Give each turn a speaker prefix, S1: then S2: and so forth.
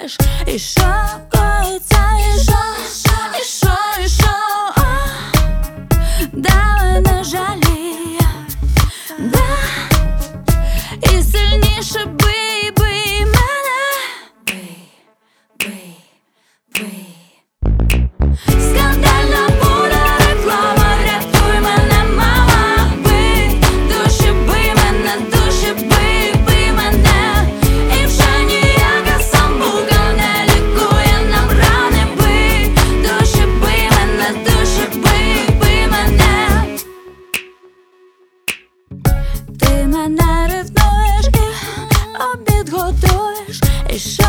S1: рятуєш, і що коїться, і що, і що, і що, давай не жалій, да, і сильніше бий, бий мене, бий, бий, бий. Скандальна буде реклама, рятуй мене, мама, бий, душі бий мене, душі бий, бий мене. І вже ніяка самбука не лікує нам рани, бий, душі бий мене, душі бий, бий мене. Ти мене ревнуєш і обід готуєш, і що